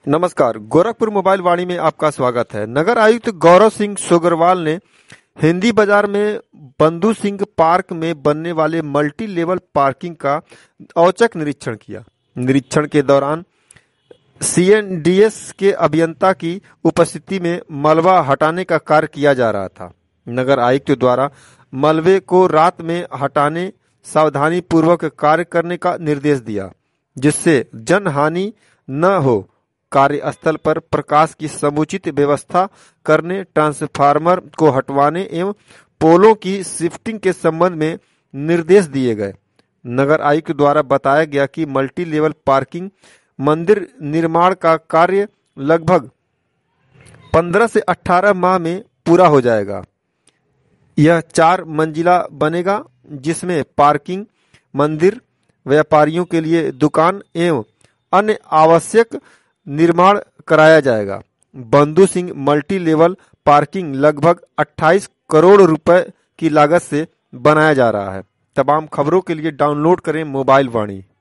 नमस्कार, गोरखपुर मोबाइल वाणी में आपका स्वागत है। नगर आयुक्त गौरव सिंह सोगरवाल ने हिंदी बाजार में बंधु सिंह पार्क में बनने वाले मल्टी लेवल पार्किंग का औचक निरीक्षण किया। निरीक्षण के दौरान सीएनडीएस के अभियंता की उपस्थिति में मलबा हटाने का कार्य किया जा रहा था। नगर आयुक्त द्वारा मलबे को रात में हटाने सावधानी पूर्वक कार्य करने का निर्देश दिया, जिससे जनहानि न हो। कार्यस्थल पर प्रकाश की समुचित व्यवस्था करने, ट्रांसफार्मर को हटवाने एवं पोलों की शिफ्टिंग के संबंध में निर्देश दिए गए। नगर आयुक्त द्वारा बताया गया कि मल्टी लेवल पार्किंग मंदिर निर्माण का कार्य लगभग 15 से 18 माह में पूरा हो जाएगा। यह 4 मंजिला बनेगा, जिसमें पार्किंग, मंदिर, व्यापारियों के लिए दुकान एवं अन्य आवश्यक निर्माण कराया जाएगा। बंधु सिंह मल्टी लेवल पार्किंग लगभग 28 करोड़ रुपए की लागत से बनाया जा रहा है। तमाम खबरों के लिए डाउनलोड करें मोबाइल वाणी।